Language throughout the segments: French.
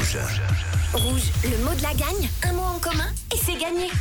Rouge. Rouge, le mot de la gagne, un mot en commun et c'est gagné.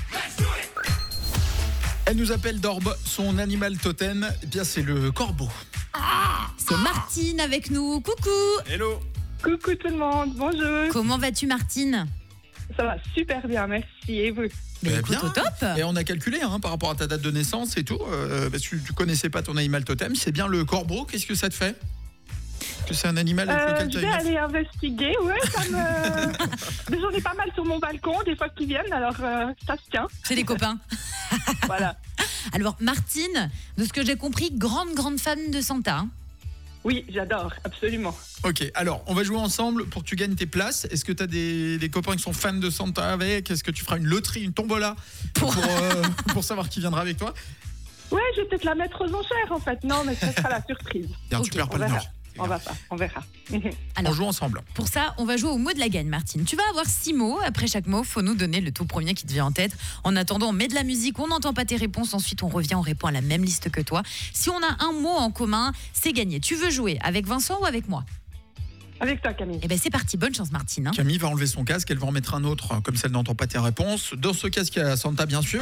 Elle nous appelle d'Orbe, son animal totem, eh bien c'est le corbeau. C'est Martine avec nous. Coucou. Hello. Coucou tout le monde, bonjour. Comment vas-tu, Martine? Ça va super bien, merci. Et vous? Mais Eh écoute, bien. au top. Et on a calculé par rapport à ta date de naissance et tout, parce que tu connaissais pas ton animal totem, c'est bien le corbeau. Qu'est-ce que ça te fait? Que c'est un animal avec lequel tu Je as vais une... aller investiguer, ouais, ça me... Mais j'en ai pas mal sur mon balcon, des fois qu'ils viennent, alors ça se tient. C'est des copains. Voilà. Alors, Martine, de ce que j'ai compris, grande fan de Santa. Hein. Oui, j'adore, absolument. Ok, alors on va jouer ensemble pour que tu gagnes tes places. Est-ce que tu as des copains qui sont fans de Santa avec? Est-ce que tu feras une loterie, une tombola pour savoir qui viendra avec toi? Ouais, je vais peut-être la mettre aux enchères en fait. Non, mais ça sera la surprise. Bien, tu Ok, perds pas on le verra. nord. On verra. Alors, On joue ensemble. pour ça, on va jouer au mot de la gagne, Martine. Tu vas avoir 6 mots. Après chaque mot, faut nous donner le tout premier qui te vient en tête. En attendant, on met de la musique, on n'entend pas tes réponses. Ensuite, on revient, on répond à la même liste que toi. Si on a un mot en commun, c'est gagné. Tu veux jouer avec Vincent ou avec moi? Avec toi, Camille. Eh ben c'est parti. Bonne chance, Martine. Hein. Camille va enlever son casque, elle va en mettre un autre, comme ça elle n'entend pas tes réponses. Dans ce casque, il y a Santa, bien sûr.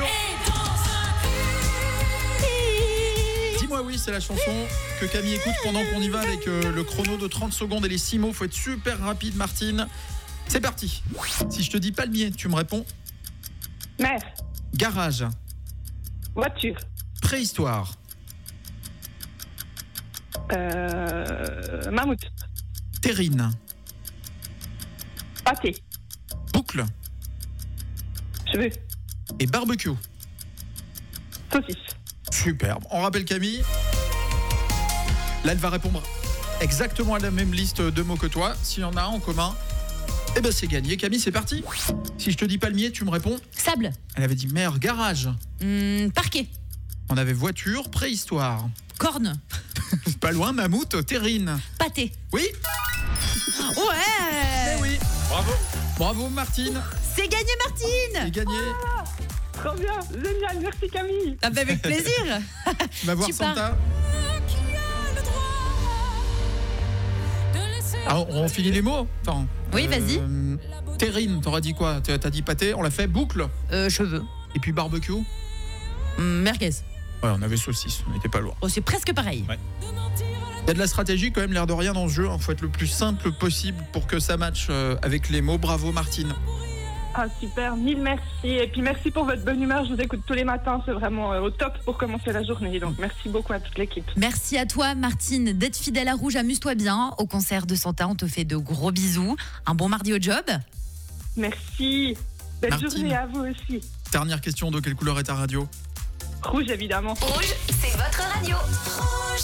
Dis-moi oui, c'est la chanson que Camille écoute pendant qu'on y va avec le chrono de 30 secondes et les 6 mots. Faut être super rapide, Martine. C'est parti. Si je te dis palmier, tu me réponds Mère, garage, voiture, préhistoire, mammouth, terrine, pâté, boucle cheveux, et barbecue. saucisse. Superbe. On rappelle Camille. Là, elle va répondre exactement à la même liste de mots que toi. S'il y en a un en commun, eh ben c'est gagné. Camille, c'est parti. Si je te dis palmier, tu me réponds. Sable. Elle avait dit mer, garage. Parquet. On avait voiture, préhistoire. Corne. Pas loin, mammouth, terrine. Pâté. Oui. Ouais. Eh oui. Bravo. Bravo, Martine. C'est gagné, C'est Martine. gagné. Trop bien, génial, merci Camille. Ah bah avec plaisir. Tu vas voir Tu pars. Santa. Ah, on finit les mots. Attends. Oui, vas-y. Terrine, t'auras dit quoi? T'as dit pâté, on l'a fait. Boucle. Cheveux. Et puis barbecue. Merguez. Ouais, on avait saucisse, on n'était pas loin. Oh, c'est presque pareil. Ouais. Il y a de la stratégie quand même, l'air de rien dans ce jeu. Il faut être le plus simple possible pour que ça matche avec les mots. Bravo Martine. Ah super, mille merci. Et puis merci pour votre bonne humeur, je vous écoute tous les matins, c'est vraiment au top pour commencer la journée. Donc merci beaucoup à toute l'équipe. Merci à toi, Martine, d'être fidèle à Rouge. Amuse-toi bien au concert de Santa. On te fait de gros bisous. Un bon mardi au job. Merci. Belle Martine. journée à vous aussi. Dernière question, de quelle couleur est ta radio? Rouge évidemment. Rouge, c'est votre radio.